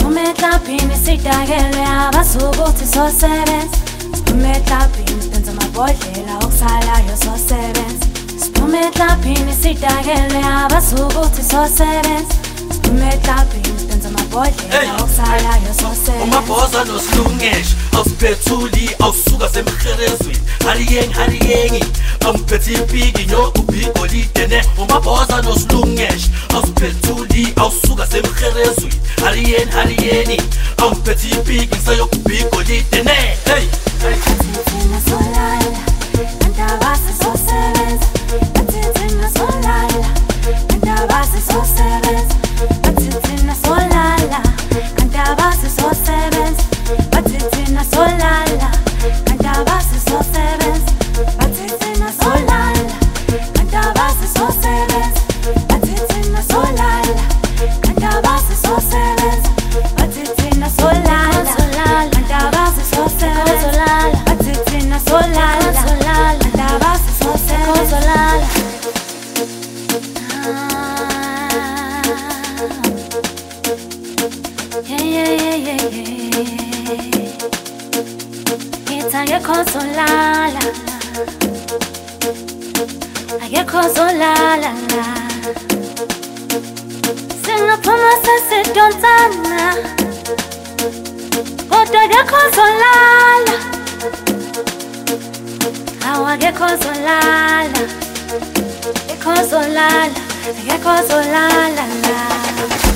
Siphum'eklabhini sidakele abasukuthi sosebenza. Siphum'eklabhini sidenza amabhodlela okusalayo sosebenza. Siphum'eklabhini sidakele abasukuthi sosebenza. Siphum'eklabhini sidenza amabhodlela okusalayo sosebenza. Umabhoza nosilungesh awusiphethuli awusuka semherezweni. Haliyengi awumphethe ipiki nyokubhiko lidene. Umabhoza nosilungesh awusiphethuli awusuka semherezweni. Haliyeni awumphethe ipiki ngisayokubhiko lidene. Thina solala andaba sizosebenza. Thina solala andaba sizosebenza. Thina solala andaba sizosebenza. Thina solala andaba sizosebenza. Thina solala andaba sizosebenza. Thina solala andaba sizosebenza. Thina solala andaba sizosebenza. Thina solala andaba sizosebenza. Akekho solala, akekho solala. Singaphuma sesidonsana, kodwa akekho solala. Akekho solala, akekho solala, akekho solala.